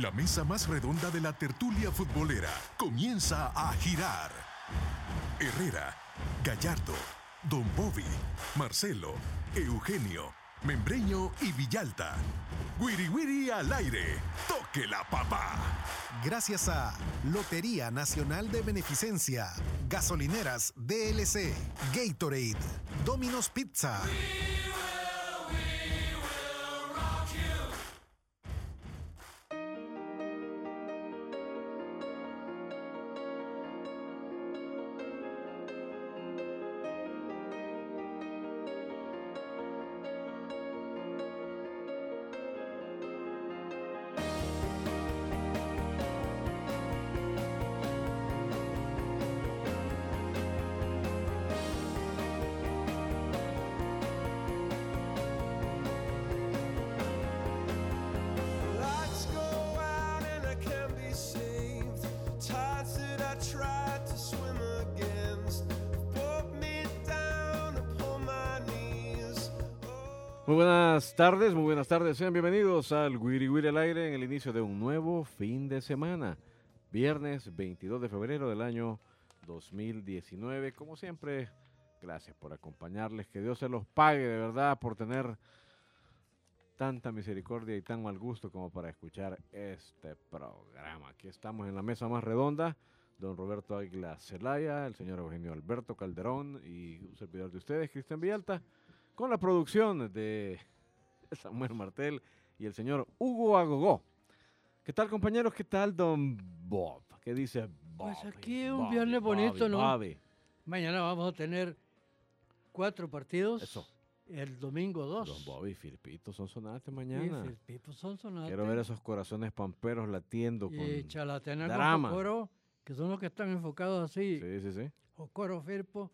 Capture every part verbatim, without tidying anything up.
La mesa más redonda de la tertulia futbolera comienza a girar. Herrera, Gallardo, Don Bobby, Marcelo, Eugenio, Membreño y Villalta. Wiri Wiri al aire. Toque la papa. Gracias a Lotería Nacional de Beneficencia, Gasolineras D L C, Gatorade, Domino's Pizza. Muy buenas tardes, muy buenas tardes. Sean bienvenidos al Wiri Wiri al aire en el inicio de un nuevo fin de semana. Viernes veintidós de febrero del año dos mil diecinueve. Como siempre, gracias por acompañarles. Que Dios se los pague de verdad por tener tanta misericordia y tan mal gusto como para escuchar este programa. Aquí estamos en la mesa más redonda. Don Roberto Águila Zelaya, el señor Eugenio Alberto Calderón y un servidor de ustedes, Cristian Villalta, con la producción de Samuel Martel y el señor Hugo Agogó. ¿Qué tal, compañeros? ¿Qué tal, don Bob? ¿Qué dice Bob? Pues aquí un Bobby, viernes bonito, Bobby, ¿no? Bobby. Mañana vamos a tener cuatro partidos. Eso. El domingo dos. Don Bobby y Firpito son sonantes Y mañana. Firpito son sonantes. Quiero ver esos corazones pamperos latiendo con Y Chalatena drama. con Jocoro, que son los que están enfocados así. Sí, sí, sí. Jocoro, Firpo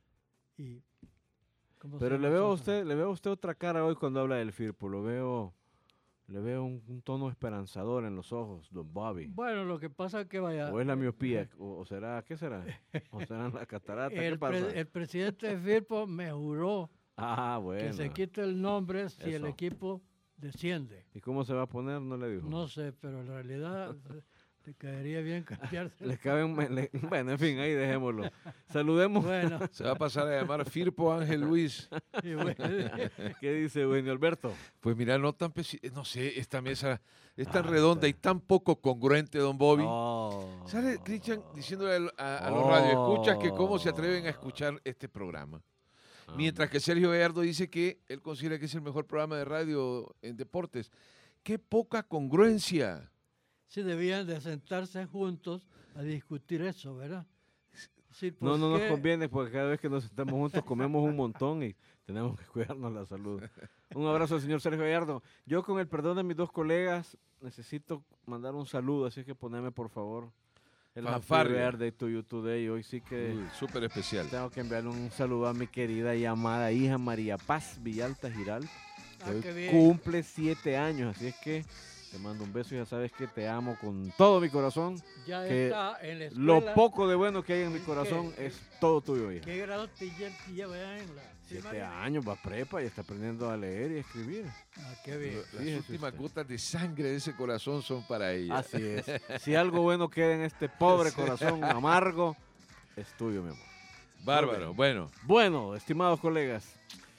y... ¿cómo se Pero llama le veo a Sosa? usted, le veo a usted otra cara hoy cuando habla del Firpo. Lo veo, le veo un, un tono esperanzador en los ojos, don Bobby. Bueno, lo que pasa es que vaya... O es la miopía, o, o será, ¿qué será? ¿O serán las cataratas? ¿Qué el, pasa? pre- el presidente de Firpo me juró Ah, bueno. que se quite el nombre si el Eso. equipo desciende. ¿Y cómo se va a poner? No le dijo. No sé, pero en realidad le caería bien cambiarse. Le cabe un- le- bueno, en fin, ahí dejémoslo. Saludemos. Bueno, Se va a pasar a llamar Firpo Ángel Luis. y bueno, ¿Qué dice Eugenio Alberto? Pues mira, no tan pesi- no sé, esta mesa es tan Ah, redonda está. y tan poco congruente, don Bobby. Oh. Sale Cristian diciéndole a, a- a los Oh. radioescuchas que cómo se atreven a escuchar este programa. Ah, Mientras que Sergio Gallardo dice que él considera que es el mejor programa de radio en deportes. ¡Qué poca congruencia! sí debían de sentarse juntos a discutir eso, ¿verdad? Sí, No, ¿por no nos qué? conviene porque cada vez que nos estamos juntos comemos un montón y tenemos que cuidarnos la salud. Un abrazo al señor Sergio Gallardo. Yo, con el perdón de mis dos colegas, necesito mandar un saludo, así que poneme por favor el Happy Fanfarria. Birthday to you today. Hoy sí que Uy, súper especial. tengo que enviarle un saludo a mi querida y amada hija María Paz Villalta Giral, que Ah, hoy qué bien. cumple siete años, así es que te mando un beso y ya sabes que te amo con todo mi corazón. Ya que está en la Lo escuela. poco de bueno que hay en mi ¿En corazón qué? es todo tuyo, hija. ¿Qué grado te lle- te lleva ya en la Siete primaria? años, va a prepa y está aprendiendo a leer y a escribir. Ah, qué bien. Las Fíjese últimas usted. gotas de sangre de ese corazón son para ella. Así es. Si algo bueno queda en este pobre corazón amargo, es tuyo, mi amor. Bárbaro. Bueno, Bueno, estimados colegas,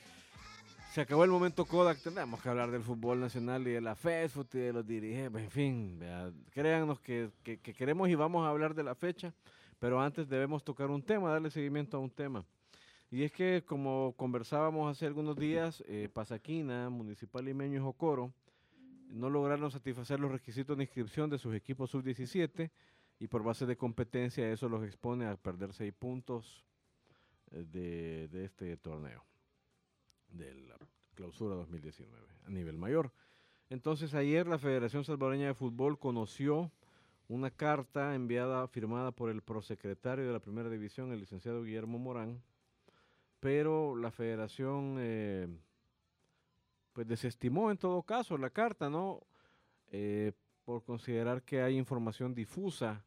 se acabó el momento Kodak. Tenemos que hablar del fútbol nacional y de la FESFUT y de los dirigentes. En fin, vea, créannos que, que- que queremos y vamos a hablar de la fecha, pero antes debemos tocar un tema, darle seguimiento a un tema. Y es que, como conversábamos hace algunos días, eh, Pasaquina, Municipal Limeño y Jocoro no lograron satisfacer los requisitos de inscripción de sus equipos sub diecisiete y por base de competencia eso los expone a perder seis puntos eh, de, de este torneo, de la clausura dos mil diecinueve a nivel mayor. Entonces ayer la Federación Salvadoreña de Fútbol conoció una carta enviada, firmada por el prosecretario de la Primera División, el licenciado Guillermo Morán, pero la Federación eh, pues desestimó en todo caso la carta, ¿no? Eh, por considerar que hay información difusa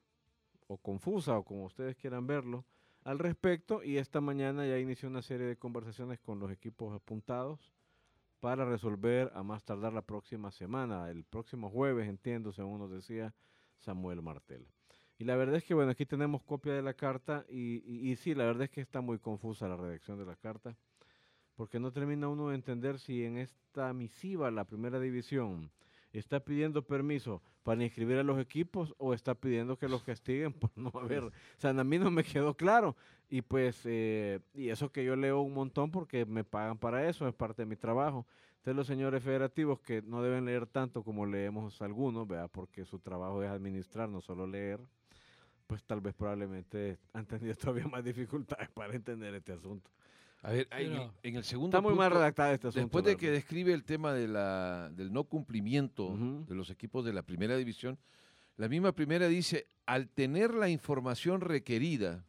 o confusa, o como ustedes quieran verlo, al respecto, y esta mañana ya inició una serie de conversaciones con los equipos apuntados para resolver a más tardar la próxima semana, el próximo jueves, entiendo, según nos decía Samuel Martel. Y la verdad es que, bueno, aquí tenemos copia de la carta y, y, y sí, la verdad es que está muy confusa la redacción de la carta, porque no termina uno de entender si en esta misiva la primera división está pidiendo permiso para inscribir a los equipos o está pidiendo que los castiguen por no haber, o sea, a mí no me quedó claro y pues, eh, y eso que yo leo un montón porque me pagan para eso, es parte de mi trabajo. Entonces los señores federativos que no deben leer tanto como leemos algunos, ¿verdad? Porque su trabajo es administrar, no solo leer, pues tal vez probablemente han tenido todavía más dificultades para entender este asunto. A ver, ahí, Pero en el segundo Está muy punto, mal redactado este asunto. después de la que verdad. describe el tema de la, del no cumplimiento Ujú. de los equipos de la primera división, la misma primera dice, al tener la información requerida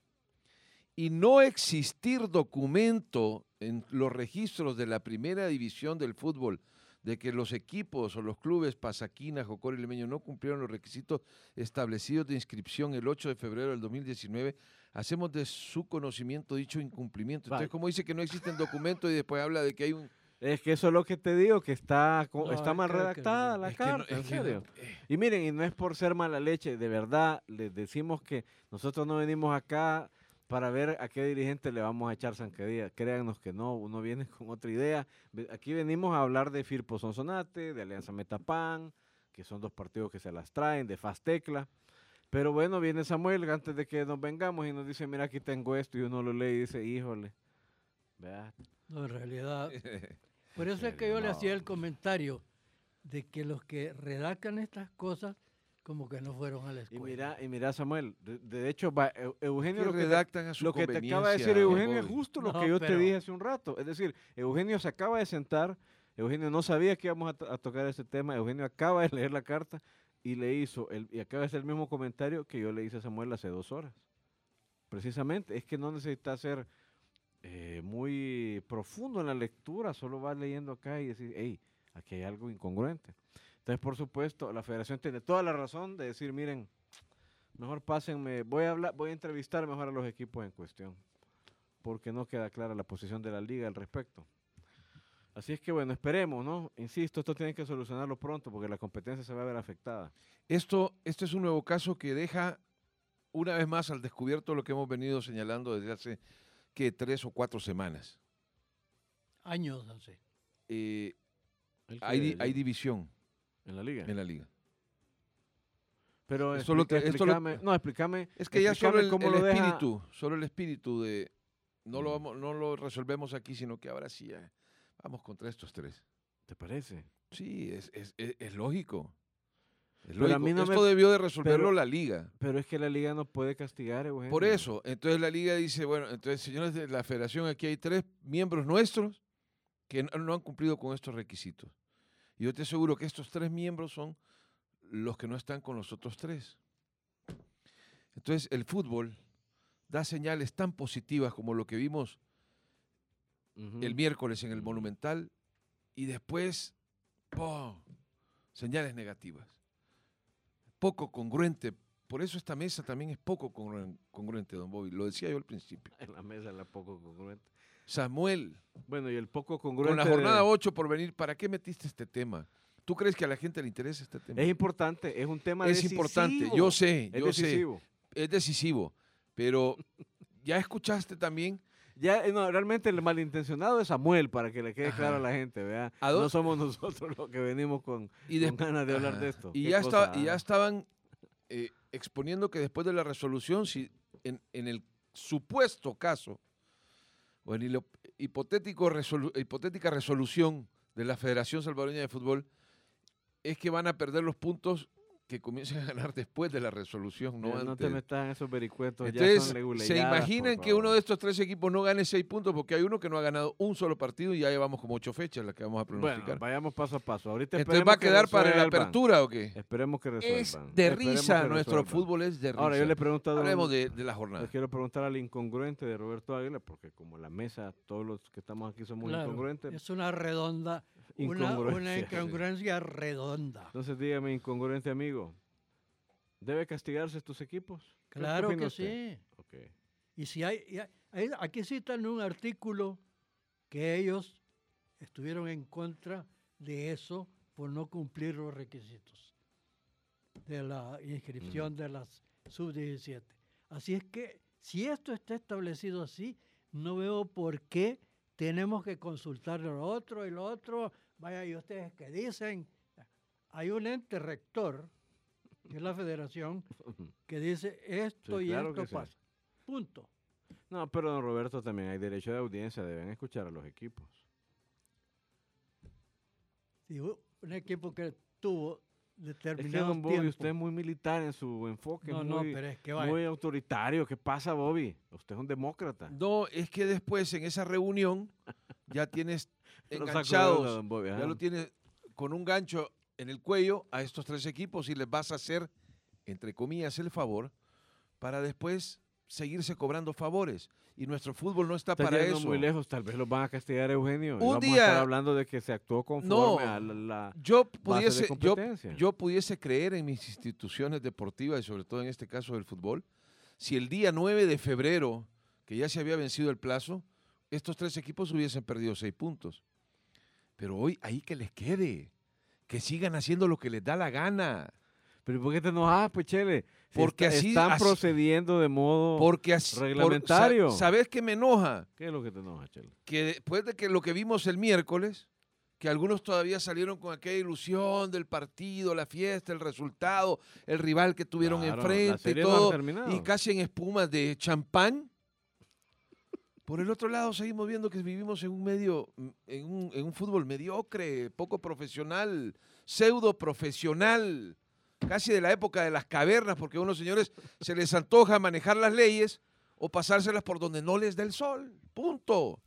y no existir documento en los registros de la primera división del fútbol de que los equipos o los clubes Pasaquina, Jocoro y Limeño no cumplieron los requisitos establecidos de inscripción el ocho de febrero del dos mil diecinueve, hacemos de su conocimiento dicho incumplimiento. Entonces, Vale. como dice que no existen documentos y después habla de que hay un... Es que eso es lo que te digo, que está, co- No, está es mal que- que- redactada la es que no- carta, es en que no- serio. eh, Y miren, y no es por ser mala leche, de verdad, les decimos que nosotros no venimos acá para ver a qué dirigente le vamos a echar zancadilla. Créanos que no, uno viene con otra idea. Ve- Aquí venimos a hablar de Firpo Sonsonate, de Alianza Metapan, que son dos partidos que se las traen, de Fastecla. Pero bueno, viene Samuel antes de que nos vengamos y nos dice, mira, aquí tengo esto, y uno lo lee y dice, híjole, vea. no, en realidad, por eso es que serio? yo le No. hacía el comentario de que los que redactan estas cosas como que no fueron a la Y escuela. mira, y mira Samuel, de, de hecho, va, Eu- Eugenio, que lo que, te, redactan a su lo que te acaba de decir conveniencia, Eugenio es Bobby. justo lo No, que yo te pero- dije hace un rato. Es decir, Eugenio se acaba de sentar, Eugenio no sabía que íbamos a, to- a tocar ese tema, Eugenio acaba de leer la carta y le hizo, el, y acaba de hacer el mismo comentario que yo le hice a Samuel hace dos horas. Precisamente, es que no necesita ser eh, muy profundo en la lectura, solo vas leyendo acá y decir, hey, aquí hay algo incongruente. Entonces, por supuesto, la federación tiene toda la razón de decir, miren, mejor pásenme, voy a hablar, voy a entrevistar mejor a los equipos en cuestión, porque no queda clara la posición de la liga al respecto. Así es que bueno, esperemos, ¿no? Insisto, esto tiene que solucionarlo pronto porque la competencia se va a ver afectada. Esto, esto es un nuevo caso que deja una vez más al descubierto lo que hemos venido señalando desde hace que tres o cuatro semanas. Años hace. Eh, El hay, di- que- hay división en la liga. en la liga. Pero Esto lo explica- te- esto lo- explícame, no, explícame. Es que ya solo explícame el, cómo el lo deja- espíritu, solo el espíritu de no lo Mm. vamos, no lo resolvemos aquí, sino que ahora sí ya vamos contra estos tres. ¿Te parece? Sí, es, es, es- es lógico. Es Pero a lógico. mí no me- Esto debió de resolverlo pero- la liga. Pero es que la liga no puede castigar, Eugenio. Por eso, entonces la liga dice, bueno, entonces señores de la federación, aquí hay tres miembros nuestros que no, no han cumplido con estos requisitos. Y yo te aseguro que estos tres miembros son los que no están con los otros tres. Entonces el fútbol da señales tan positivas como lo que vimos Ujú. el miércoles en el Mm. Monumental y después, ¡pum!, señales negativas. Poco congruente. Por eso esta mesa también es poco congruen- congruente, don Bobby. Lo decía yo al principio. En la mesa la poco congruente. Samuel, Bueno, y el poco congruente. con la de- jornada ocho por venir, ¿para qué metiste este tema? ¿Tú crees que a la gente le interesa este tema? Es importante, es un tema Es decisivo. importante, yo sé, Es yo sé, decisivo. es decisivo, pero ya escuchaste también. Ya, eh, no, realmente el malintencionado es Samuel, para que le quede Ajá. claro a la gente, ¿verdad? ¿A dó- No somos nosotros los que venimos con, Y con desp- ganas de hablar Ajá. de esto. Y Qué ya, cosa, está, y ya ah. estaban eh, exponiendo que después de la resolución, si en, en el supuesto caso, o en el hipotético resolu- hipotética resolución de la Federación Salvadoreña de Fútbol, es que van a perder los puntos que comiencen a ganar después de la resolución, no Mira, no te antes. metas en esos vericuentos. ya Entonces, son ¿se leguleyadas, imaginan por que uno favor. de estos tres equipos no gane seis puntos? Porque hay uno que no ha ganado un solo partido y ya llevamos como ocho fechas las que vamos a pronosticar. Bueno, vayamos paso a paso. Ahorita Entonces, esperemos ¿va a que quedar para la resuelvan. apertura o qué? Esperemos que Es resuelvan. de Esperemos risa, que nuestro resuelvan. fútbol es de risa. Ahora, yo le pregunto a don- Hablemos de, de la jornada. Les quiero preguntar al incongruente de Roberto Águila, porque como la mesa, todos los que estamos aquí somos Claro, incongruentes. es una redonda, una, Incongruencia, una sí. incongruencia redonda. Entonces dígame, incongruente amigo, ¿debe castigarse estos equipos? ¿Qué- qué Claro opina que usted? sí. Ok. Y si hay, y hay- hay- aquí citan un artículo que ellos estuvieron en contra de eso por no cumplir los requisitos de la inscripción mm. de las sub diecisiete. Así es que si esto está establecido así, no veo por qué tenemos que consultar lo otro y lo otro. Vaya, ¿y ustedes qué dicen? Hay un ente rector, que es la federación, que dice esto sí, y claro esto pasa. Sí. Punto. No, pero don Roberto, también hay derecho de audiencia, deben escuchar a los equipos. Sí, un equipo que tuvo determinados es que don Bobby, tiempos. Usted es muy militar en su enfoque, no, muy, no, pero es que vaya. muy autoritario. ¿Qué pasa, Bobby? Usted es un demócrata. No, es que después en esa reunión ya tienes enganchados, don Bobby, ya lo tienes con un gancho en el cuello a estos tres equipos y les vas a hacer, entre comillas, el favor para después seguirse cobrando favores. Y nuestro fútbol no está, está para eso. Muy lejos, tal vez los van a castigar, Eugenio. Un Vamos día, a estar hablando de que se actuó conforme no, a la, la yo pudiese, base de competencia. Yo, yo pudiese creer en mis instituciones deportivas y sobre todo en este caso del fútbol, si el día nueve de febrero, que ya se había vencido el plazo, estos tres equipos hubiesen perdido seis puntos. Pero hoy ahí que les quede, que sigan haciendo lo que les da la gana. ¿Pero por qué te enojas, pues, Chele? Si porque está, así están así, procediendo de modo porque así, reglamentario. Por, ¿Sabes qué me enoja? ¿Qué es lo que te enoja, Chele? Que después de que lo que vimos el miércoles, que algunos todavía salieron con aquella ilusión del partido, la fiesta, el resultado, el rival que tuvieron claro, enfrente y todo, no y casi en espumas de champán. Por el otro lado, seguimos viendo que vivimos en un medio, en un, en un fútbol mediocre, poco profesional, pseudo profesional, casi de la época de las cavernas, porque a unos señores se les antoja manejar las leyes o pasárselas por donde no les da el sol. Punto.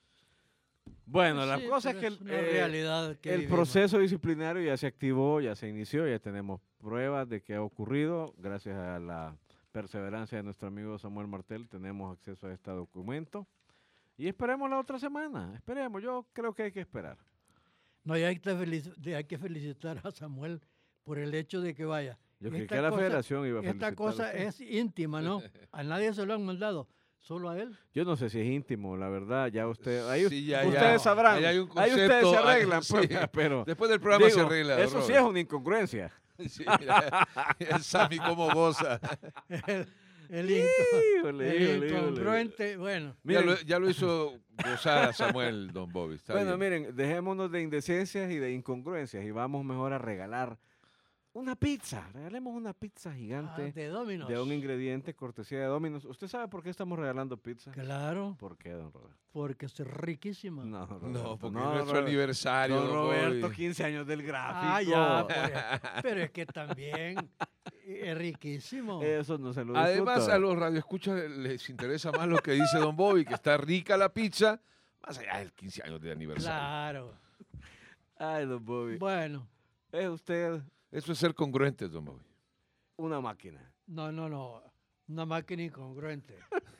Bueno, la sí, cosa es que el, es eh, realidad que el proceso disciplinario ya se activó, ya se inició, ya tenemos pruebas de que ha ocurrido. Gracias a la perseverancia de nuestro amigo Samuel Martel, tenemos acceso a este documento. Y esperemos la otra semana, esperemos, yo creo que hay que esperar. No, y hay que, felic- hay que felicitar a Samuel por el hecho de que vaya. Yo creí que la cosa, federación iba a felicitar. Esta cosa es íntima, ¿no? A nadie se lo han mandado, solo a él. Yo no sé si es íntimo, la verdad, ya usted, ahí sí, ya, ustedes ya. sabrán, ahí, hay un concepto, ahí ustedes se arreglan, sí. pues, pero después del programa digo, se arregla. Eso Robert. sí es una incongruencia. Sí, el Sammy cómo goza. el, el, inco, híjole, el híjole, incongruente, híjole. bueno. Ya lo, ya lo hizo gozar a Samuel, don Bobby. Está bueno, bien. miren, dejémonos de indecencias y de incongruencias y vamos mejor a regalar una pizza. Regalemos una pizza gigante ah, de Domino's. De un ingrediente cortesía de Domino's. ¿Usted sabe por qué estamos regalando pizza? Claro. ¿Por qué, don Roberto? Porque es riquísima. No, Roberto, no porque no, es nuestro Roberto, aniversario. Don don Roberto, Bobby. quince años del gráfico. Ah, ya, pues, pero es que también es riquísimo. Eso no se lo Además, discuto. a los radioescuchas les interesa más lo que dice don Bobby, que está rica la pizza, más allá del quince años de aniversario. Claro. Ay, don Bobby. Bueno. Es usted Eso es ser congruente, don Bobby. una máquina. No, no, no. Una máquina incongruente.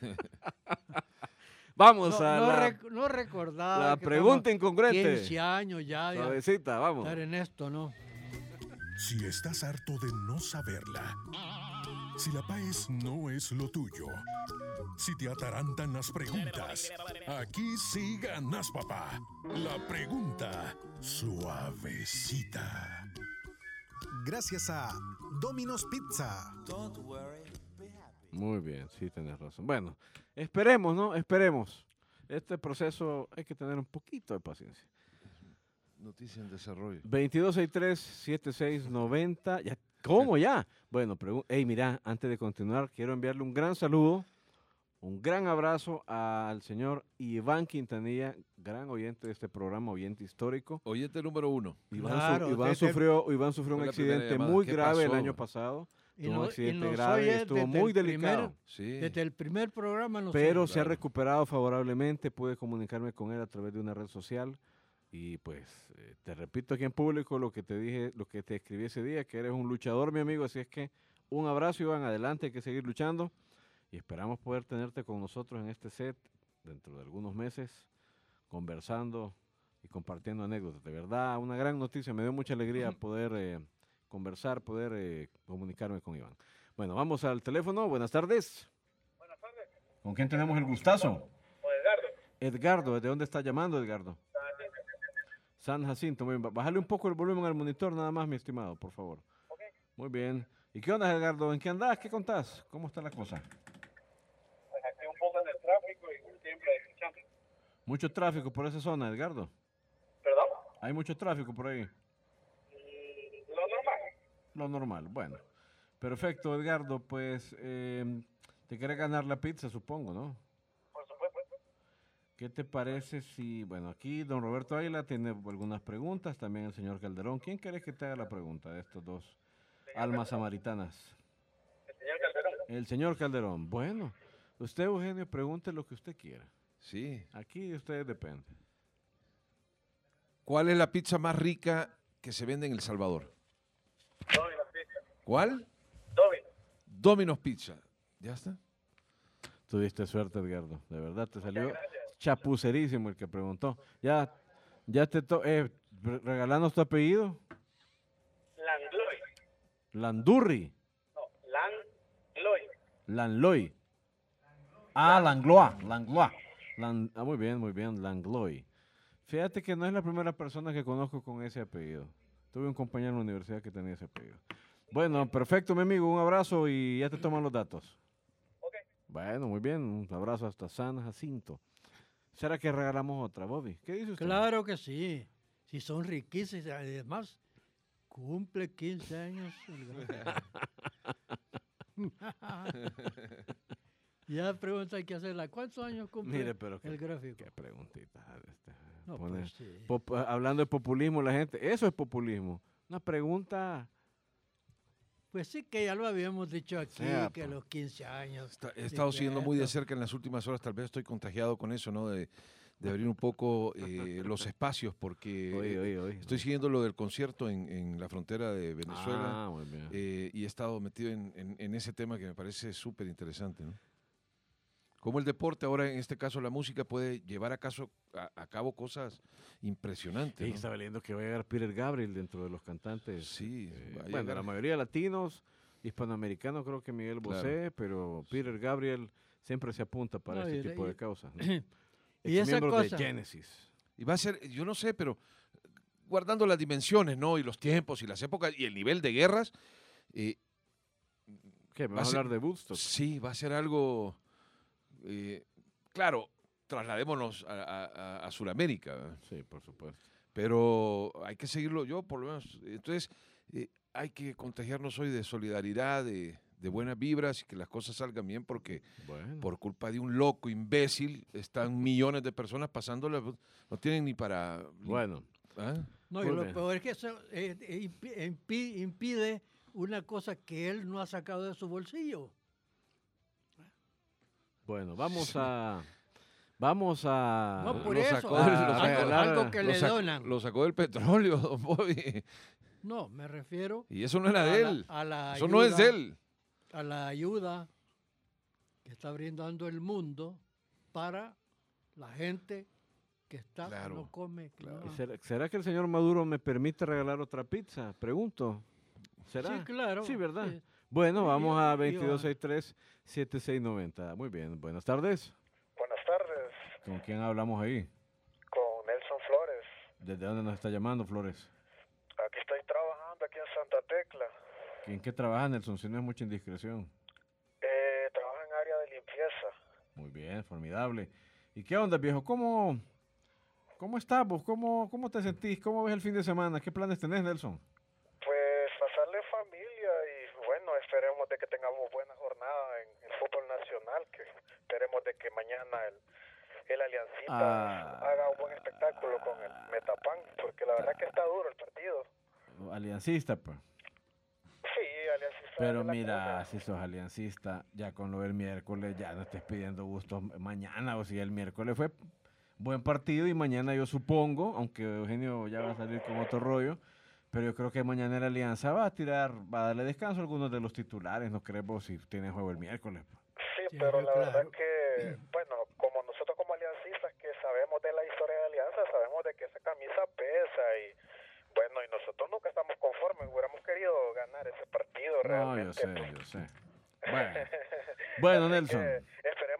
Vamos no, a no, la, rec no recordaba la que pregunta incongruente. quince años ya. Suavecita, vamos. Estar en esto, ¿no? Si estás harto de no saberla, si la PAES no es lo tuyo, si te atarantan las preguntas, aquí sí ganas, papá. La pregunta suavecita. Gracias a Domino's Pizza. Muy bien, sí, tenés razón. Bueno, esperemos, ¿no? Esperemos. Este proceso hay que tener un poquito de paciencia. Noticia en desarrollo. veintidós sesenta y tres, setenta y seis noventa. Ya, ¿cómo ya? Bueno, hey, mira, antes de continuar, quiero enviarle un gran saludo, un gran abrazo al señor Iván Quintanilla, gran oyente de este programa, oyente histórico. Oyente número uno. Iván, Claro, su, Iván desde, sufrió, Iván sufrió un accidente muy grave el año pasado. Y Tuvo no, un accidente y grave, estuvo muy delicado. Primer, Sí. Desde el primer programa nos Pero oye. se ha recuperado favorablemente, pude comunicarme con él a través de una red social. Y pues, eh, te repito aquí en público lo que te dije, lo que te escribí ese día, que eres un luchador, mi amigo. Así es que un abrazo, Iván, adelante, hay que seguir luchando. Y esperamos poder tenerte con nosotros en este set dentro de algunos meses, conversando y compartiendo anécdotas. De verdad, una gran noticia, me dio mucha alegría poder eh, conversar, poder eh, comunicarme con Iván. Bueno, vamos al teléfono, buenas tardes. Buenas tardes. ¿Con quién tenemos el gustazo? Con Edgardo. Edgardo, ¿de dónde está llamando, Edgardo? San Jacinto, muy bien. Bájale un poco el volumen al monitor nada más, mi estimado, por favor. Ok. Muy bien. ¿Y qué onda, Edgardo? ¿En qué andás? ¿Qué contás? ¿Cómo está la cosa? Pues aquí un poco en el tráfico y siempre escuchando. Mucho tráfico por esa zona, Edgardo. ¿Perdón? Hay mucho tráfico por ahí. Mm, Lo normal. Lo normal. Bueno. Perfecto, Edgardo. Pues eh, te querés ganar la pizza, supongo, ¿no? Por supuesto. ¿Qué te parece si, bueno, aquí don Roberto Águila tiene algunas preguntas, también el señor Calderón. ¿Quién querés que te haga la pregunta de estos dos almas samaritanas? El señor Calderón. El señor Calderón. Bueno, usted, Eugenio, pregunte lo que usted quiera. Sí. Aquí de ustedes depende. ¿Cuál es la pizza más rica que se vende en El Salvador? Domino's Pizza. ¿Cuál? Domino's. Domino's Pizza. ¿Ya está? Tuviste suerte, Edgardo. De verdad, te salió chapucerísimo el que preguntó. Ya, ya te to eh, re- regalanos tu apellido. Langloy. Landurri. No, Langloy. Lanloy. Ah, Langlois. Langlois. Lan- ah, muy bien, muy bien. Langloy. Fíjate que no es la primera persona que conozco con ese apellido. Tuve un compañero en la universidad que tenía ese apellido. Bueno, perfecto, mi amigo. Un abrazo y ya te toman los datos. Ok. Bueno, muy bien. Un abrazo hasta San Jacinto. ¿Será que regalamos otra, Bobby? ¿Qué dice usted? Claro que sí. Si son riquísimas, además, cumple quince años. el gráfico. Ya pregunta hay que hacerla. ¿Cuántos años cumple Mire, pero qué, el gráfico? qué preguntita. este, No, pone- pues sí. pop- hablando de populismo, la gente, eso es populismo. Una pregunta. Pues sí que ya lo habíamos dicho aquí, Sea, que a pues. los quince años. Está- he y estado que siguiendo muy de esto. cerca en las últimas horas, tal vez estoy contagiado con eso, ¿no? De, de abrir un poco eh, los espacios, porque Oye, eh, oye, oye. estoy siguiendo lo del concierto en, en la frontera de Venezuela Ah, muy bien. eh, y he estado metido en, en- en ese tema que me parece súper interesante, ¿no? Cómo el deporte, ahora en este caso la música, puede llevar a, caso, a, a cabo cosas impresionantes, Sí, ¿no? estaba leyendo que va a llegar Peter Gabriel dentro de los cantantes. Sí, eh, va a bueno, llegar. la mayoría latinos, hispanoamericanos, creo que Miguel Claro. Bosé, pero Peter Gabriel siempre se apunta para No, este y de- tipo de y- causas. ¿no? Y esa Exmiembro cosa. de Genesis. Y va a ser, yo no sé, pero guardando las dimensiones, ¿no? Y los tiempos y las épocas y el nivel de guerras, eh, ¿Qué? ¿Me Va a vas a ser- hablar de Woodstock? sí, va a ser algo, eh, claro, trasladémonos a, a, a- a Sudamérica, ¿verdad? Sí, por supuesto. Pero hay que seguirlo yo, por lo menos. Entonces, eh, hay que contagiarnos hoy de solidaridad, de, de buenas vibras y que las cosas salgan bien, porque Bueno. por culpa de un loco imbécil están millones de personas pasándola, no tienen ni para... ni- Bueno, ¿ah? No, y Muy lo bien. peor es que eso eh, eh, impi- impi- impide una cosa que él no ha sacado de su bolsillo. bueno, vamos a... Vamos a... No, por lo eso, sacó del- algo, lo algo- sacó- algo que Lo le sacó- donan. Lo sacó del petróleo, don Bobby. No, me refiero Y eso no era a de la- él. a la Eso no es de ayuda- él. a la ayuda que está brindando el mundo para la gente que está, que Claro, no come. que claro. no- ¿Y ¿Será, será que el señor Maduro me permite regalar otra pizza? Pregunto. ¿Será? Sí, claro. Sí, ¿verdad? sí. Bueno, Sí, vamos yo- a yo- veintidós sesenta y tres, setenta y seis noventa. Muy bien, buenas tardes. Buenas tardes, ¿Con quién hablamos ahí? con Nelson Flores. ¿Desde dónde nos está llamando, Flores? Aquí estoy trabajando aquí en Santa Tecla. ¿En qué trabaja, Nelson? Si no es mucha indiscreción. Eh, trabajo en área de limpieza. Muy bien, formidable. ¿Y qué onda, viejo? ¿Cómo, cómo estás vos? ¿Cómo, ¿Cómo te sentís? ¿Cómo ves el fin de semana? ¿Qué planes tenés, Nelson? Pues pasarle familia y bueno, esperemos de que tengamos buena jornada en el fútbol nacional, que esperemos de que mañana el, el Aliancita Ah. haga un buen espectáculo con el Metapan, porque la verdad que está duro el partido. Aliancista, pues. Sí, Aliancista. Pero de la mira, Cruz. si sos aliancista, ya con lo del miércoles, ya no estés pidiendo gustos mañana. O si el miércoles fue buen partido y mañana yo supongo, aunque Eugenio ya va a salir con otro rollo, pero yo creo que mañana la Alianza va a tirar, va a darle descanso a algunos de los titulares, ¿no crees vos? Si tienen juego el miércoles. pues. Sí, Sí, pero la claro. verdad que, bueno, como nosotros como aliancistas que sabemos de la historia de Alianza, sabemos de que esa camisa pesa y, bueno, y nosotros nunca estamos conformes, hubiéramos querido ganar ese partido No, yo realmente. sé, yo sé. Bueno, bueno, Así Nelson. que esperemos de que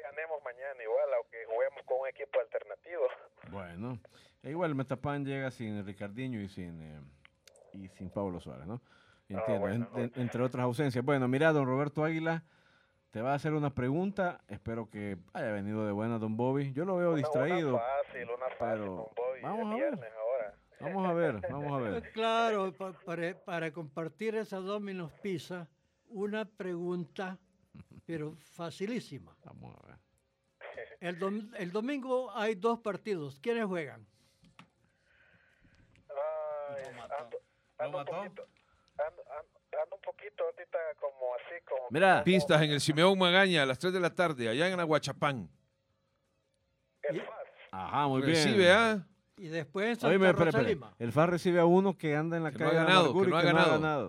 ganemos mañana igual, aunque juguemos con un equipo alternativo. Bueno, e igual el Metapan llega sin Ricardinho y sin eh, y sin Pablo Suárez, ¿no? Entiendo, bueno, en- en- entre otras ausencias. Bueno, mira, don Roberto Águila, te va a hacer una pregunta. Espero que haya venido de buena, don Bobby. Yo lo veo Una- distraído. Una fácil, una fácil, pero don Bobby, vamos es a ver. viernes ahora. Vamos a ver, vamos a ver. Pues claro, pa- para, para compartir esa Domino's Pizza, una pregunta, pero facilísima. Vamos a ver. El, dom- el domingo hay dos partidos. ¿Quiénes juegan? Ay, Lo mató. ando, ¿Lo ando un mató? poquito, ando, ando, ando un poquito ahorita como así, como... Mira. Pistas en el Simeón Magaña a las tres de la tarde, allá en Aguachapán. El Y- F A S. Ajá, muy bien. Recibe a... Y después en Santa Oíme, espera, Rosa espera. Lima. El F A S recibe a uno que anda en la Que no calle ha de ganado, amargura que y no ha que no ha ganado. ganado.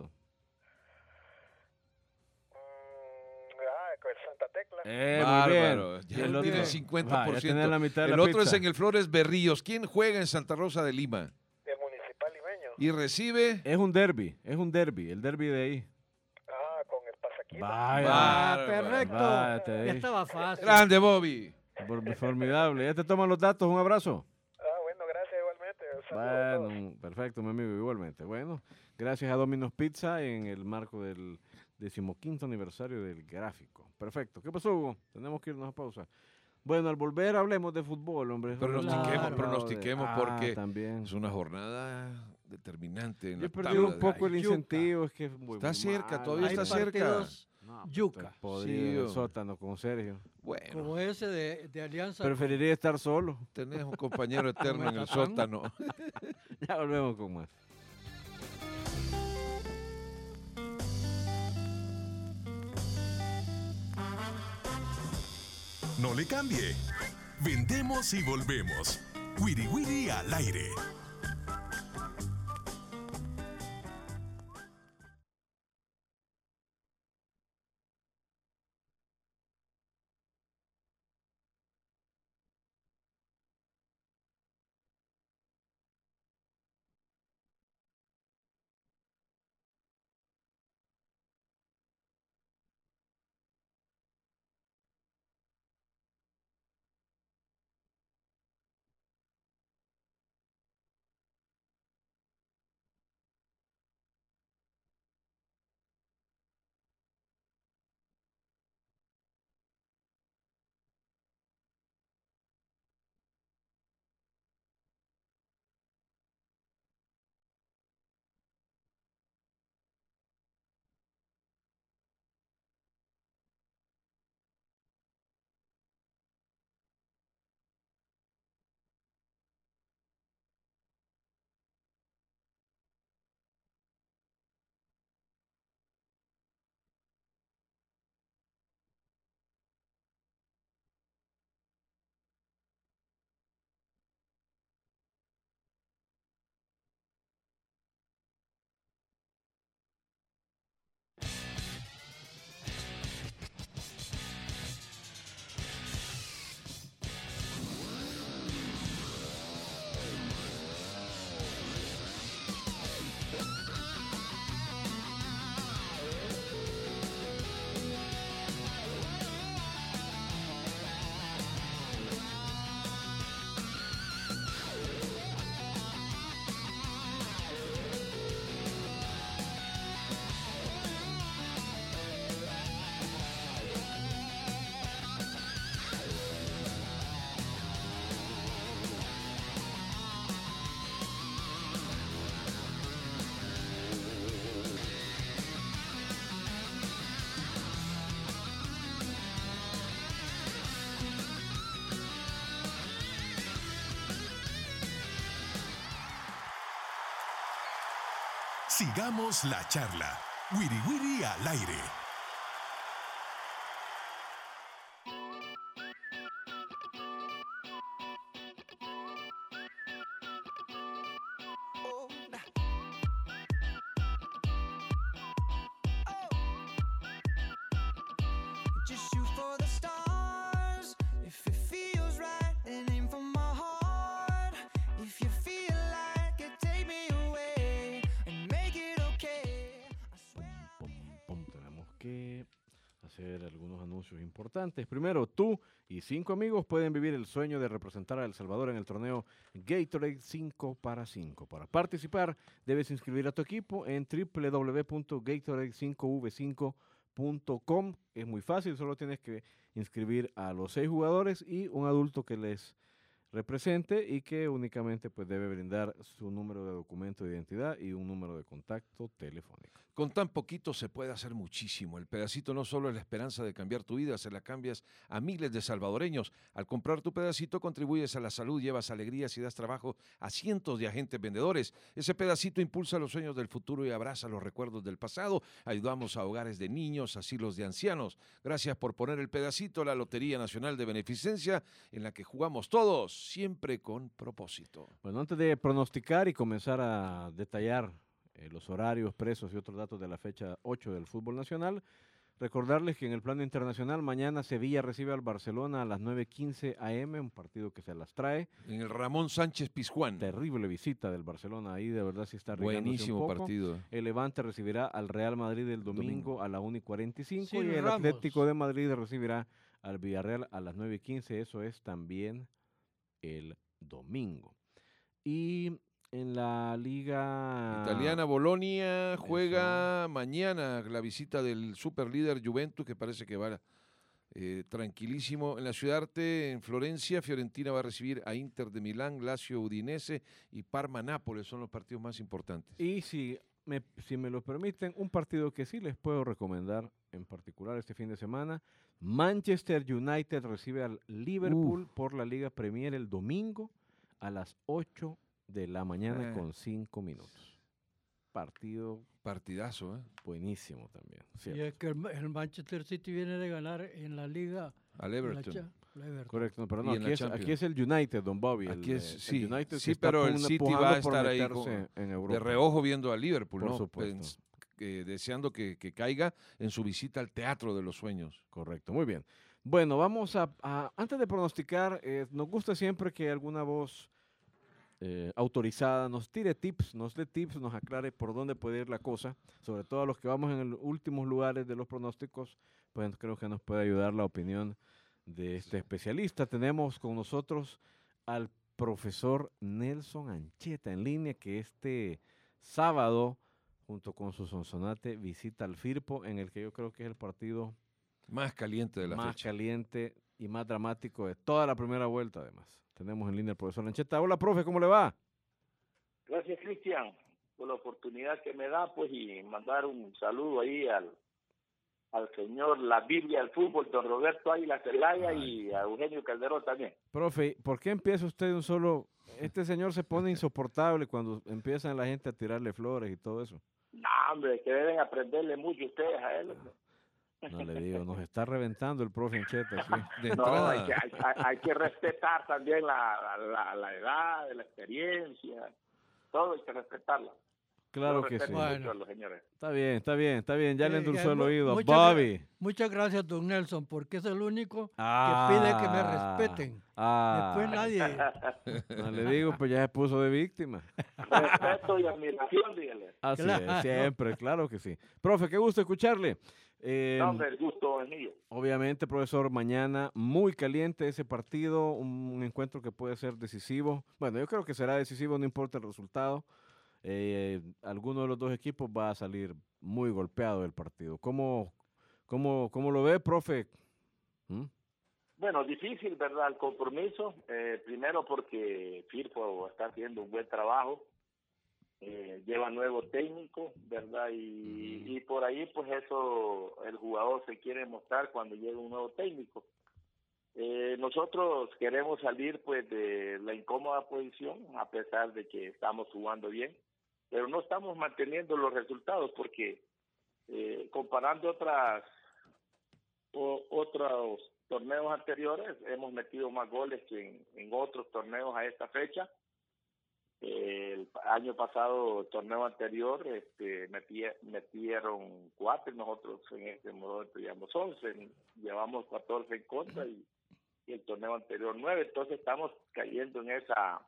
Mm, ah, con el Santa Tecla. Eh, muy Bárbaro, bien. ya Y el tiene otro- el Va, cincuenta por ya ciento. tiene la mitad de El la otro pizza. es en el Flores Berríos. ¿Quién juega en Santa Rosa de Lima? El Municipal Limeño. Y recibe... Es un derby, es un derby, el derby de ahí. Ah, con el Pasaquino. Vaya. Ah, Bárbaro. perfecto. Vaya, te Ya dije. estaba fácil. Grande, Bobby. Por- Formidable. Ya te toman los datos, un abrazo. Ah, bueno, gracias igualmente. Un saludo a todos. Bueno, perfecto, mi amigo, igualmente. Bueno, gracias a Domino's Pizza en el marco del decimoquinto aniversario del gráfico. Perfecto. ¿Qué pasó, Hugo? Tenemos que irnos a pausa. Bueno, al volver hablemos de fútbol, hombre. Pronostiquemos, Claro. pronostiquemos, Ah, porque también. es una jornada determinante en Yo he la perdido tabla un de- poco el Yuca. incentivo, es que es muy Está muy cerca, mal. todavía Hay está cerca. partidos No, pues, yuca. estoy podrido Sí, en el oh. sótano con Sergio. Bueno, Como ese de, de Alianza. Preferiría estar solo. tenés un compañero eterno en el Metapan. sótano. Ya volvemos con más. No le cambie. Vendemos y volvemos. Wiri Wiri al aire. Sigamos la charla. Wiri Wiri al aire. Just shoot for the stars. If it feels right, then aim for my heart. If you feel like it, take me away and make it okay. I swear. Pum, pum, tenemos que hacer algunos anuncios importantes. Primero, tú y cinco amigos pueden vivir el sueño de representar a El Salvador en el torneo Gatorade cinco para cinco. Para participar, debes inscribir a tu equipo en w w w punto gatorade cinco v cinco punto com. Es muy fácil, solo tienes que inscribir a los seis jugadores y un adulto que les represente y que únicamente pues debe brindar su número de documento de identidad y un número de contacto telefónico. Con tan poquito se puede hacer muchísimo. El pedacito no solo es la esperanza de cambiar tu vida, se la cambias a miles de salvadoreños. Al comprar tu pedacito contribuyes a la salud, llevas alegrías y das trabajo a cientos de agentes vendedores. Ese pedacito impulsa los sueños del futuro y abraza los recuerdos del pasado. Ayudamos a hogares de niños, asilos de ancianos. Gracias por poner el pedacito, la Lotería Nacional de Beneficencia, en la que jugamos todos, siempre con propósito. Bueno, antes de pronosticar y comenzar a detallar eh, los horarios, precios y otros datos de la fecha ocho del fútbol nacional, recordarles que en el plano internacional mañana Sevilla recibe al Barcelona a las nueve quince a eme, un partido que se las trae. En el Ramón Sánchez Pizjuán. Terrible visita del Barcelona ahí, de verdad sí está arriesgándose Buenísimo un poco. partido. El Levante recibirá al Real Madrid el domingo, Domingo. a la una y cuarenta y cinco Sin y el Ramos. Atlético de Madrid recibirá al Villarreal a las nueve y quince, eso es también el domingo. Y en la liga Italiana, Bolonia juega mañana la visita del superlíder Juventus, que parece que va eh, tranquilísimo. En la Ciudad Arte, en Florencia, Fiorentina va a recibir a Inter de Milán, Lazio Udinese y Parma Nápoles, son los partidos más importantes. Y si me, si me lo permiten, un partido que sí les puedo recomendar en particular este fin de semana, Manchester United recibe al Liverpool Uf. por la Liga Premier el domingo a las ocho de la mañana Eh. con cinco minutos. Partido Partidazo, ¿eh? buenísimo también. Y ¿cierto? es que el, Ma- el Manchester City viene de ganar en la liga. Al la Everton. cha- la Everton. Correcto, no, pero Y no, en la aquí es, Champions. aquí es el United, don Bobby. Aquí el, es- eh, el sí, United sí, que está pero el pugna- City pujando va a por estar ahí meterse con- en Europa. De reojo viendo a Liverpool, Por ¿no? supuesto. Pens- que deseando que, que caiga en su visita al Teatro de los Sueños. Correcto, muy bien. Bueno, vamos a, a- antes de pronosticar, eh, nos gusta siempre que alguna voz eh, autorizada nos tire tips, nos dé tips, nos aclare por dónde puede ir la cosa, sobre todo a los que vamos en los últimos lugares de los pronósticos, pues creo que nos puede ayudar la opinión de este especialista. Tenemos con nosotros al profesor Nelson Ancheta en línea, que este sábado, junto con su sonsonate, visita al Firpo, en el que yo creo que es el partido Más caliente de la más fecha. caliente y más dramático de toda la primera vuelta, además. Tenemos en línea al profesor Lancheta. Hola, profe, ¿cómo le va? Gracias, Cristian, por la oportunidad que me da, pues, y mandar un saludo ahí al, al señor La Biblia del Fútbol, don Roberto Águila Celaya, y a Eugenio Calderón también. Profe, ¿por qué empieza usted de un solo... Este señor se pone insoportable cuando empiezan la gente a tirarle flores y todo eso? No, hombre, que deben aprenderle mucho ustedes a él. hombre. No le digo, nos está reventando el profe Ancheta. Sí. De No, entrada, hay que, hay, hay- hay que respetar también la, la, la edad, la experiencia, todo hay que respetarla. Claro Yo que sí. respeto Bueno. mucho a los señores. Está bien, está bien, está bien. Ya le Eh, endulzó eh, el mu- oído. muchas gra- Bobby. Muchas gracias, don Nelson, porque es el único Ah, que pide que me respeten. Ah, Después nadie. no le digo, pues ya se puso de víctima. Respeto y admiración, dígale. Así Claro. es, siempre, claro que sí. Profe, qué gusto escucharle. Eh, No, hombre, el gusto es mío. Obviamente, profesor, mañana muy caliente ese partido, un encuentro que puede ser decisivo. Bueno, yo creo que será decisivo, no importa el resultado. Eh, alguno de los dos equipos va a salir muy golpeado del partido. ¿Cómo, cómo, cómo lo ve, profe? ¿Mm? Bueno, difícil, ¿verdad? El compromiso. Eh, primero porque Firpo está haciendo un buen trabajo. Eh, lleva nuevo técnico, ¿verdad? Y, y por ahí, pues eso, el jugador se quiere mostrar cuando llega un nuevo técnico. Eh, nosotros queremos salir, pues, de la incómoda posición, a pesar de que estamos jugando bien, pero no estamos manteniendo los resultados porque eh, comparando otras o, otros torneos anteriores, hemos metido más goles que en, en otros torneos a esta fecha. Eh, el año pasado, el torneo anterior, este, metí, metieron cuatro, nosotros en este momento llevamos once, llevamos catorce en contra y, y el torneo anterior nueve, entonces estamos cayendo en esa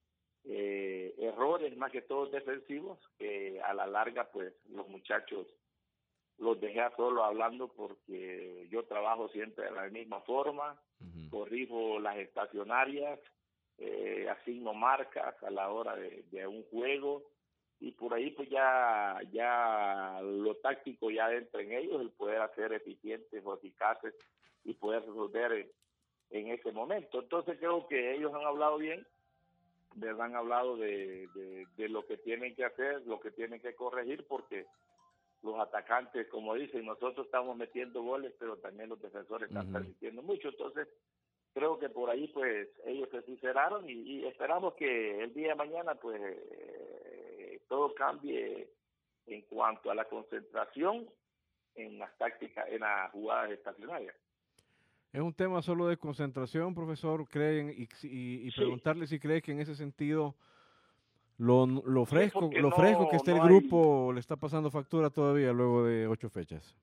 eh, errores más que todos defensivos, que a la larga pues los muchachos los dejé a solo hablando porque yo trabajo siempre de la misma forma, Ujú. corrijo las estacionarias, eh, asigno marcas a la hora de, de un juego, y por ahí pues ya ya lo táctico ya entra en ellos, el poder hacer eficientes o eficaces y poder resolver en, en ese momento. Entonces creo que ellos han hablado bien, les han hablado de, de, de lo que tienen que hacer, lo que tienen que corregir, porque los atacantes, como dicen, nosotros estamos metiendo goles, pero también los defensores están Ujú. permitiendo mucho. Entonces creo que por ahí pues ellos se sinceraron, y, y esperamos que el día de mañana pues eh, todo cambie en cuanto a la concentración en las tácticas, en las jugadas estacionarias. Es un tema solo de concentración, profesor, creen y, y, y Sí. preguntarle si cree que en ese sentido lo, lo Sí, fresco, porque lo no- fresco que esté el no hay- grupo le está pasando factura todavía luego de ocho fechas.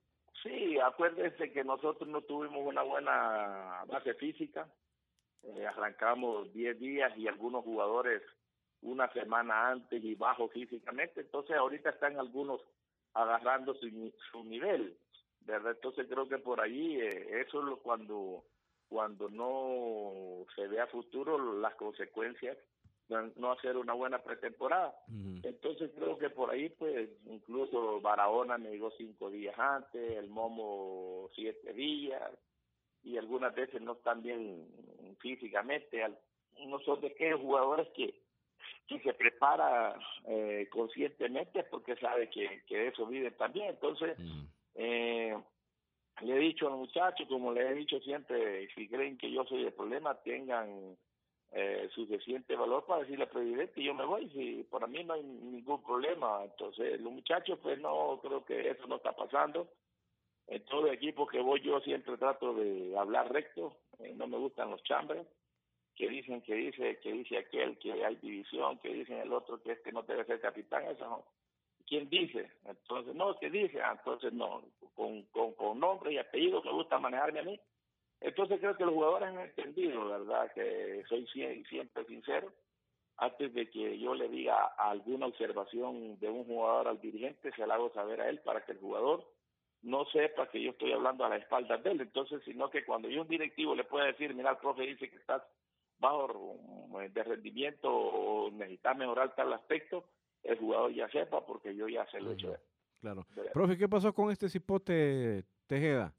Sí, acuérdense que nosotros no tuvimos una buena base física. Eh, arrancamos diez días y algunos jugadores una semana antes y bajo físicamente. Entonces ahorita están algunos agarrando su, ni- su nivel, ¿verdad? Entonces creo que por ahí eh, eso es lo cuando, cuando no se ve a futuro las consecuencias de no hacer una buena pretemporada. Ujú. Entonces creo que por ahí pues incluso Barahona me llegó cinco días antes, el Momo siete días, y algunas veces no están bien físicamente. Al- No son de aquellos jugadores que, que se prepara eh, conscientemente porque sabe que, que de eso viven también. Entonces, Ujú. eh, le he dicho a los muchachos, como les he dicho siempre, si creen que yo soy el problema, tengan eh, suficiente valor para decirle al presidente, yo me voy, si para mí no hay ningún problema. Entonces, los muchachos, pues no, creo que eso no está pasando. En todo el equipo que voy yo siempre trato de hablar recto, eh, no me gustan los chambres, que dicen que dice que dice aquel que hay división, que dicen el otro que es que no debe ser capitán, eso no. ¿Quién dice? Entonces, no, ¿qué dice? Ah, entonces no, con, con, con nombre y apellido me gusta manejarme a mí. Entonces creo que los jugadores han entendido, ¿verdad? Que soy sie- siempre sincero. Antes de que yo le diga alguna observación de un jugador al dirigente, se la hago saber a él para que el jugador no sepa que yo estoy hablando a la espalda de él. Entonces, sino que cuando yo un directivo le pueda decir, mira, el profe dice que estás bajo eh, de rendimiento o necesitas mejorar tal aspecto, el jugador ya sepa porque yo ya se lo he hecho. Ujú. Claro. ver. Profe, ¿qué pasó con este cipote Tejeda?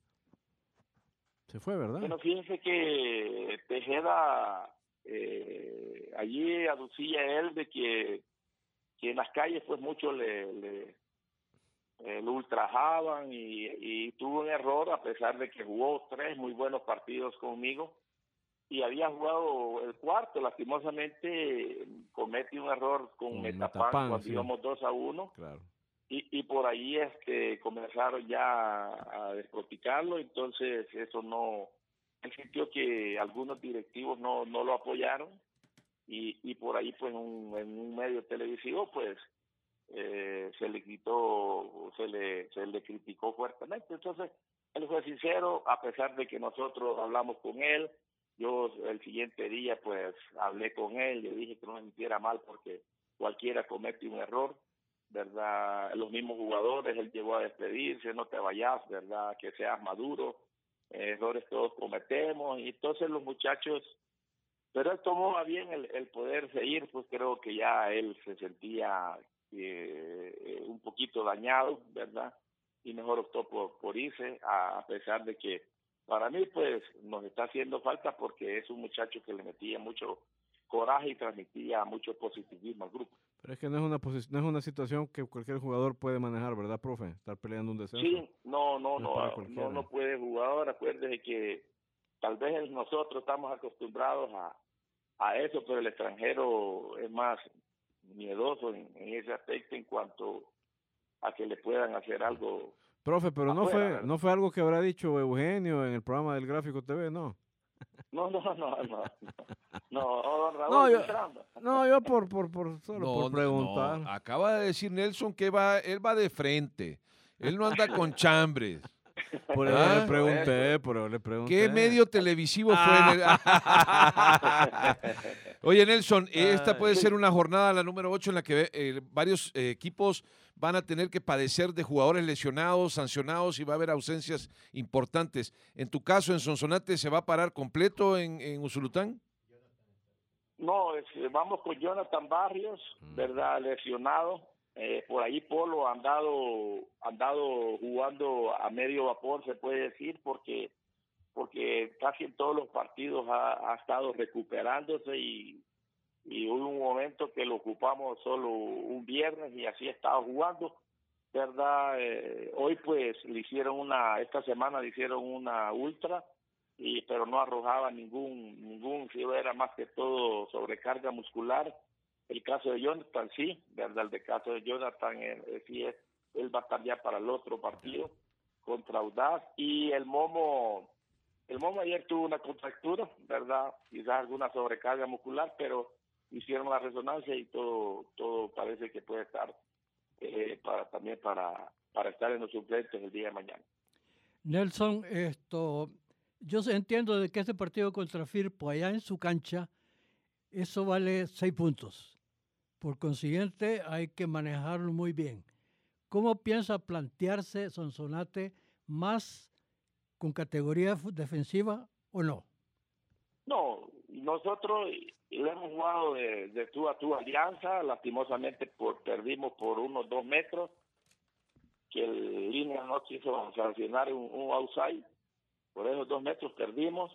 Se fue, ¿verdad? Bueno, fíjense que Tejeda eh, allí aducía él de que, que en las calles pues muchos le, le eh, lo ultrajaban y, y tuvo un error a pesar de que jugó tres muy buenos partidos conmigo y había jugado el cuarto. Lastimosamente comete un error con Con Metapan, Metapan, cuando sí. íbamos dos a uno. Claro. Y, y por ahí este comenzaron ya a despoticarlo, entonces eso no, él sintió que algunos directivos no, no lo apoyaron y, y por ahí pues un, en un medio televisivo pues eh, se le gritó, se le, se le criticó fuertemente. Entonces él fue sincero, a pesar de que nosotros hablamos con él. Yo el siguiente día pues hablé con él, le dije que no me sintiera mal porque cualquiera comete un error, ¿verdad? Los mismos jugadores, él llegó a despedirse, no te vayas, ¿verdad? Que seas maduro, eh, errores todos cometemos, y entonces los muchachos, pero él tomó a bien el, el poder seguir, pues creo que ya él se sentía eh, un poquito dañado, ¿verdad? Y mejor optó por, por irse, a, a pesar de que para mí pues nos está haciendo falta porque es un muchacho que le metía mucho coraje y transmitía mucho positivismo al grupo. Pero es que no es una posi- no es una situación que cualquier jugador puede manejar, ¿verdad, profe? Estar peleando un descenso. Sí, no, no, No es para no, cualquiera. no, no puede jugar. Acuérdese que tal vez nosotros estamos acostumbrados a, a eso, pero el extranjero es más miedoso en, en ese aspecto en cuanto a que le puedan hacer algo. Profe, pero no afuera, fue ¿verdad? no fue algo que habrá dicho Eugenio en el programa del Gráfico T V, ¿no? No, no, no, no, no, no, don Raúl No, yo, Beltrán. no, yo por, por, por, solo No, por no, preguntar. no, acaba de decir Nelson que va, él va de frente. Él no anda con chambres. Por eso Ah, le pregunté, por eso le pregunté. ¿Qué medio televisivo fue? En el... Oye, Nelson, esta puede ser una jornada, la número ocho, en la que eh, varios eh, equipos van a tener que padecer de jugadores lesionados, sancionados y va a haber ausencias importantes. En tu caso, en Sonsonate, ¿se va a parar completo en, en Usulután? No, es- vamos con Jonathan Barrios, ¿verdad? Lesionado. Eh, por ahí Polo ha andado, ha andado jugando a medio vapor, se puede decir, porque porque casi en todos los partidos ha, ha estado recuperándose y, y hubo un momento que lo ocupamos solo un viernes y así ha estado jugando, ¿verdad? Eh, hoy pues le hicieron una, esta semana le hicieron una ultra, y pero no arrojaba ningún, ningún, sí, era más que todo sobrecarga muscular. El caso de Jonathan sí, ¿verdad? El de caso de Jonathan eh, eh, sí es, él va a estar ya para el otro partido contra Audaz, y el Momo, el Momo ayer tuvo una contractura, ¿verdad? Quizás alguna sobrecarga muscular, pero hicieron la resonancia y todo, todo parece que puede estar eh, para también para, para estar en los suplentes el día de mañana. Nelson, esto, yo sé- entiendo de que este partido contra Firpo allá en su cancha, eso vale seis puntos. Por consiguiente, hay que manejarlo muy bien. ¿Cómo piensa plantearse Sonsonate más con categoría fu- defensiva o no? No, nosotros le hemos jugado de, de tú a tú alianza, lastimosamente por, perdimos por unos dos metros, que el línea no quiso sancionar un, un outside, por esos dos metros perdimos.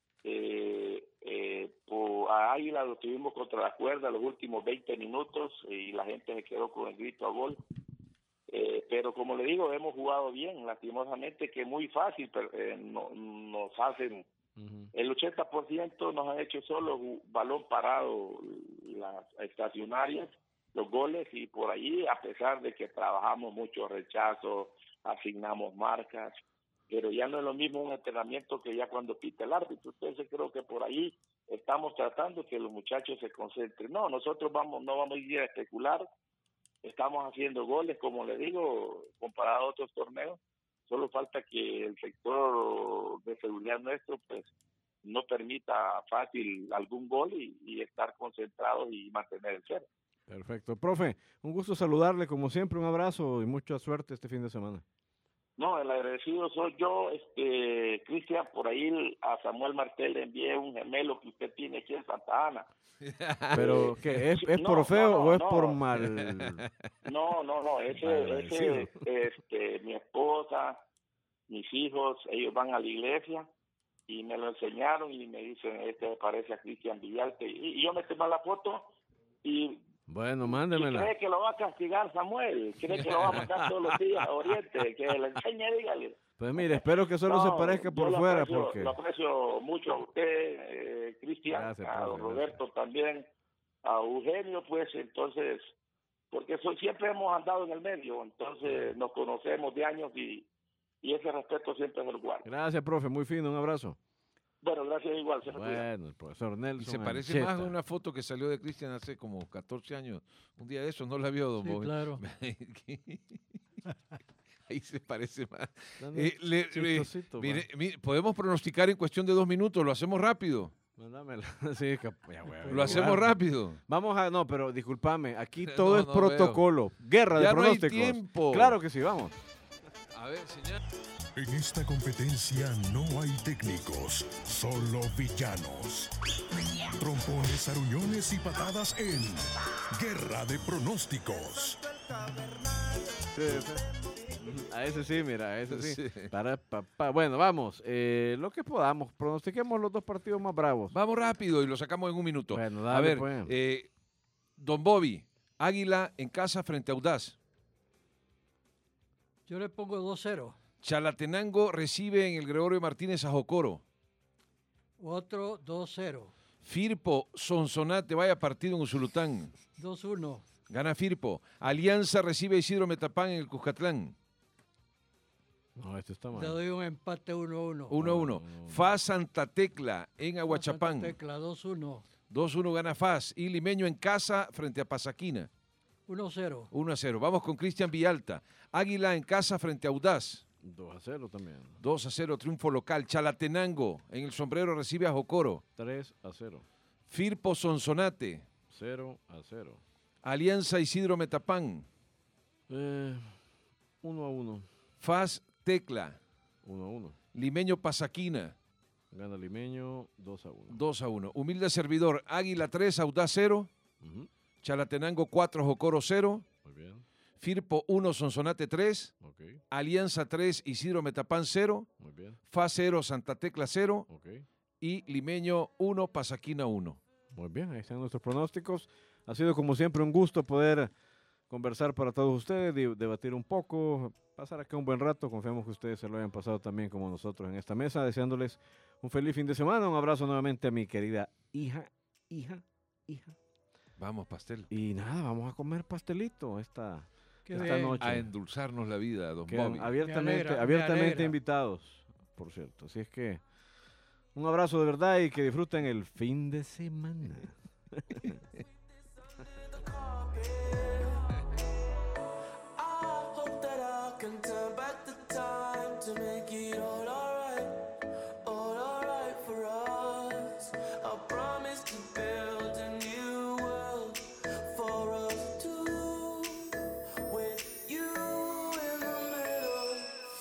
Eh, eh, por, a Águila lo tuvimos contra la cuerda los últimos veinte minutos y la gente se quedó con el grito a gol. Eh, pero como le digo, hemos jugado bien, lastimosamente que es muy fácil, pero, eh, no, nos hacen, Ujú. el ochenta por ciento nos han hecho solo ju- balón parado las estacionarias, los goles, y por ahí, a pesar de que trabajamos mucho rechazo, asignamos marcas, pero ya no es lo mismo un entrenamiento que ya cuando pita el árbitro. Entonces creo que por ahí estamos tratando que los muchachos se concentren. No, nosotros vamos, no vamos a ir a especular, estamos haciendo goles, como le digo, comparado a otros torneos. Solo falta que el sector de seguridad nuestro pues no permita fácil algún gol y, y estar concentrados y mantener el cero. Perfecto. Profe, un gusto saludarle como siempre, un abrazo y mucha suerte este fin de semana. No, el agradecido soy yo, este Cristian, por ahí a Samuel Martel le envié un gemelo que usted tiene aquí en Santa Ana. Pero, ¿qué? ¿Es, es No, por feo no, no, o es no. por mal? No, no, no, ese, Malagradecido. ese, este, mi esposa, mis hijos, ellos van a la iglesia y me lo enseñaron y me dicen, este me parece a Cristian Villalte, y, y yo me tomé la foto y, Bueno, y mándemela. cree que lo va a castigar Samuel, cree que lo va a mandar todos los días a Oriente, que le enseñe, dígale. Pues mire, espero que solo se No, parezca yo por lo fuera, aprecio- porque... Lo aprecio mucho a usted, eh, Cristian, Gracias, a don profe, Roberto también, a Eugenio, pues entonces, porque soy, siempre hemos andado en el medio, entonces nos conocemos de años y, y ese respeto siempre es el guardo. Gracias, profe, muy fino, un abrazo. Bueno, gracias igual, se me cuida. Bueno, el profesor Nelson. Y se parece Ancheta. más a una foto que salió de Cristian hace como catorce años. Un día de eso no la vio, don Sí, Bobby. claro. Ahí se parece más. Dando Eh, le- le- chistosito, mire, mire, podemos pronosticar en cuestión de dos minutos, lo hacemos rápido. Mándamela. Sí, cap- ya, güey, Lo hacemos bueno. rápido. Vamos a, no, pero discúlpame, aquí No, todo es no protocolo. Guerra Ya de no hay pronósticos. tiempo. Claro que sí, vamos. A ver, señor. En esta competencia no hay técnicos, solo villanos. Trompones, aruñones y patadas en Guerra de Pronósticos. Sí, sí. A ese sí, mira, a ese sí. Sí. Para, pa, pa. Bueno, vamos. eh, lo que podamos. Pronostiquemos los dos partidos más bravos. Vamos rápido y lo sacamos en un minuto. Bueno, a dale, ver, pues. eh, don Bobby, Águila en casa frente a Audaz. Yo le pongo dos cero. Chalatenango recibe en el Gregorio Martínez a Jocoro. Otro dos cero. Firpo, Sonsonate, vaya partido en Usulután. dos uno. Gana Firpo. Alianza recibe a Isidro Metapán en el Cuscatlán. No, esto está Le mal. doy un empate uno uno. uno a uno. Faz Santa Tecla en Aguachapán. Tecla dos uno. dos uno gana Faz. Y Limeño en casa frente a Pasaquina. uno cero. uno a cero. Vamos con Cristian Villalta. Águila en casa frente a Audaz. dos a cero también. dos a cero, triunfo local. Chalatenango en el sombrero recibe a Jocoro. tres a cero. Firpo Sonsonate. cero a cero. Alianza Isidro Metapán. Eh, uno a uno. F A S Tecla. uno a uno. Limeño Pasaquina. Gana Limeño dos a uno. dos a uno. Humilde Servidor. Águila tres, Audaz cero. Ujú. Chalatenango cuatro, Jocoro cero. Muy bien. Firpo uno, Sonsonate tres. Ok. Alianza tres, Isidro Metapán cero. Muy bien. F A cero, Santa Tecla cero. Ok. Y Limeño uno, Pasaquina uno. Muy bien, ahí están nuestros pronósticos. Ha sido como siempre un gusto poder conversar para todos ustedes, de- debatir un poco, pasar acá un buen rato. Confiamos que ustedes se lo hayan pasado también como nosotros en esta mesa, deseándoles un feliz fin de semana. Un abrazo nuevamente a mi querida hija, hija, hija. Vamos, pastel. Y nada, vamos a comer pastelito esta, Qué esta bien. noche. A endulzarnos la vida, don Quedan Bobby. abiertamente, alegra, me abiertamente alegra. invitados, por cierto. Así es que un abrazo de verdad y que disfruten el fin de semana. I hope that I can turn back the time to make it all alright, all alright for us. I promise to build a new world for us two, with you in the middle.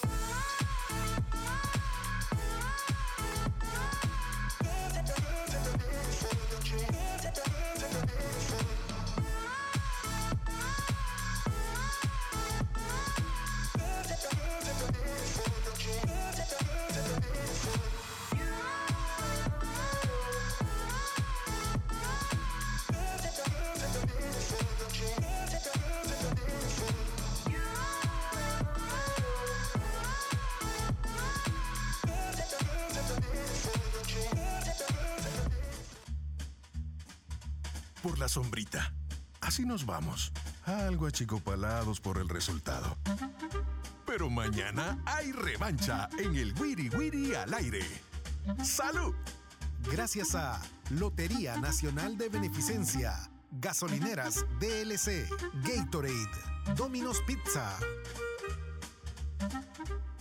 Por la sombrita. Así nos vamos. Algo achicopalados por el resultado. Pero mañana hay revancha en el Wiri Wiri al aire. ¡Salud! Gracias a Lotería Nacional de Beneficencia, Gasolineras D L C, Gatorade, Domino's Pizza.